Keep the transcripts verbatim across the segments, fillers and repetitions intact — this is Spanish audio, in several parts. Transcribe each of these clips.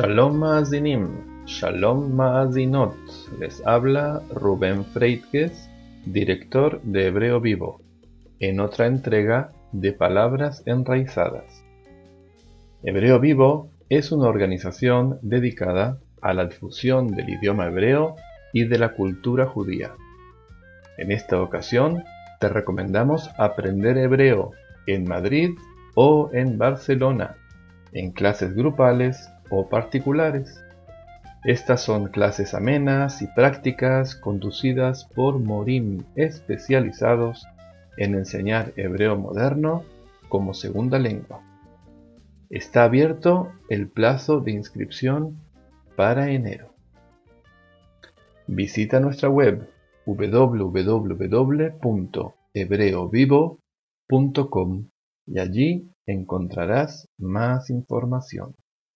Shalom Maazinim, Shalom Maazinot, les habla Rubén Freitges, director de Hebreo Vivo, en otra entrega de Palabras Enraizadas. Hebreo Vivo es una organización dedicada a la difusión del idioma hebreo y de la cultura judía. En esta ocasión te recomendamos aprender hebreo en Madrid o en Barcelona, en clases grupales o particulares. Estas son clases amenas y prácticas conducidas por morim especializados en enseñar hebreo moderno como segunda lengua. Está abierto el plazo de inscripción para enero. Visita nuestra web w w w punto hebreovivo punto com y allí encontrarás más información.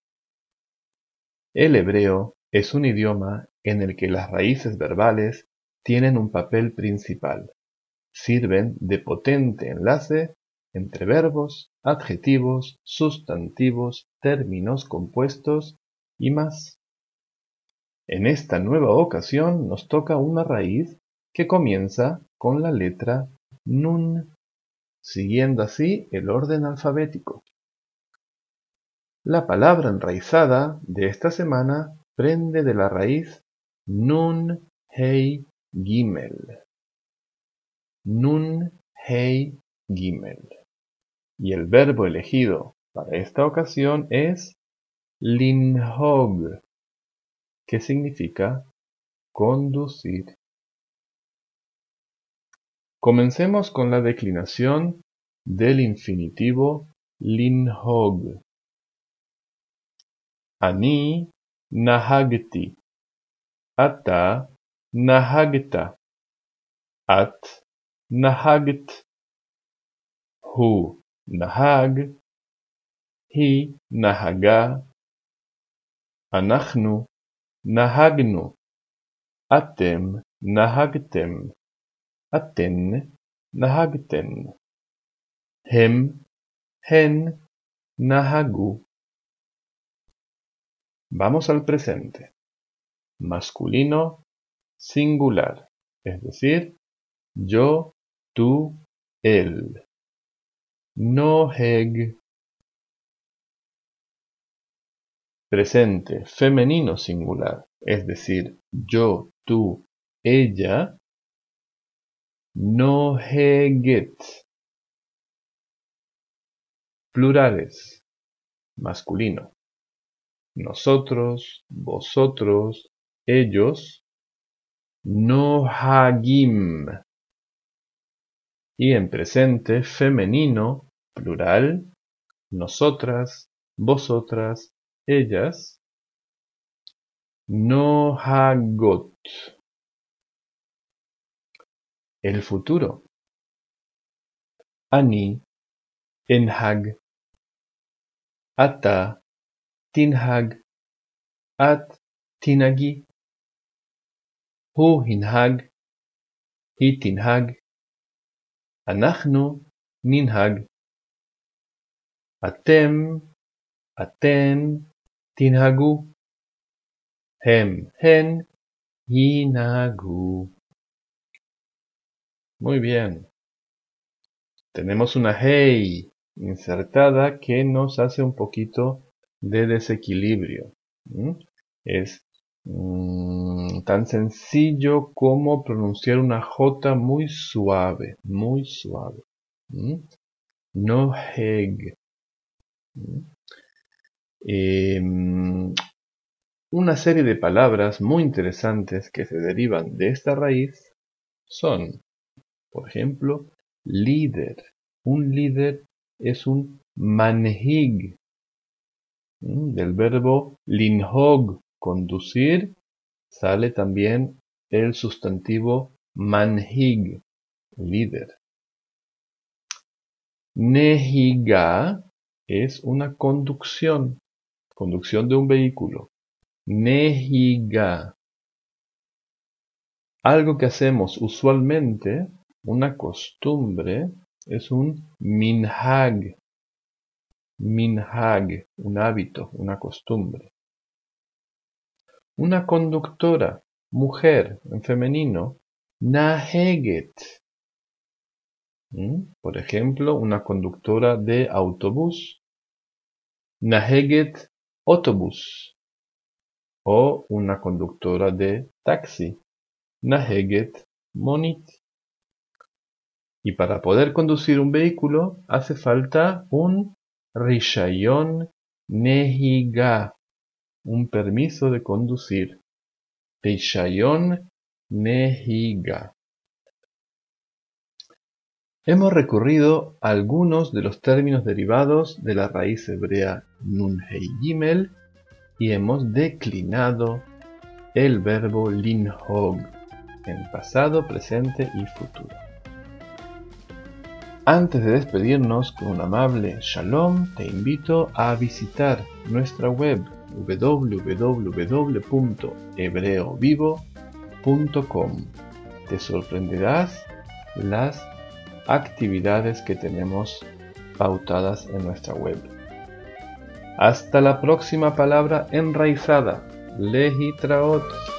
El hebreo es un idioma en el que las raíces verbales tienen un papel principal. Sirven de potente enlace entre verbos, adjetivos, sustantivos, términos compuestos y más. En esta nueva ocasión nos toca una raíz que comienza con la letra nun, siguiendo así el orden alfabético. La palabra enraizada de esta semana prende de la raíz nun hei gimel. Nun hei gimel. Y el verbo elegido para esta ocasión es linhog, que significa conducir. Comencemos con la declinación del infinitivo linhog. Ani nahagti, ata nahagta, at nahagt, hu nahag, hi nahaga, אנחנו נהגנו, אתם נהגתם, אתן נהגתן, הם, הן נהגו. Vamos al presente. Masculino singular, es decir, yo, tú, él. Noheg. Presente femenino singular, es decir, yo, tú, ella. Noheget. Plurales. Masculino. Nosotros, vosotros, ellos. Nohagim. Y en presente femenino, plural, nosotras, vosotras, ellas. Nohagot. El futuro. Ani, enhag. Ata, tinhag. At, tinagi. hu ינהג, היא תנהג, אנחנו ננהג, אתם, אתן תנהגו, הם, הן ינהגו. Muy bien. Tenemos una hey insertada que nos hace un poquito de desequilibrio. ¿Mm? Es mmm, tan sencillo como pronunciar una J muy suave, muy suave. ¿Mm? Noheg. ¿Mm? Eh, una serie de palabras muy interesantes que se derivan de esta raíz son, por ejemplo, líder. Un líder es un manhig. ¿Mm? Del verbo linhog, conducir, sale también el sustantivo manhig, líder. Nehiga es una conducción, conducción de un vehículo. Nehiga. Algo que hacemos usualmente, una costumbre, es un minhag. Minhag, un hábito, una costumbre. Una conductora, mujer, en femenino, naheget. ¿Mm? Por ejemplo, una conductora de autobús, naheget autobús. O una conductora de taxi, naheget monit. Y para poder conducir un vehículo hace falta un rishayon nehiga, un permiso de conducir. Rishayon nehiga. Hemos recurrido a algunos de los términos derivados de la raíz hebrea nun hei gimel y hemos declinado el verbo linhog en pasado, presente y futuro. Antes de despedirnos con un amable shalom, te invito a visitar nuestra web w w w punto hebreo vivo punto com. Te sorprenderás las actividades que tenemos pautadas en nuestra web. Hasta la próxima palabra enraizada. Lehitraot.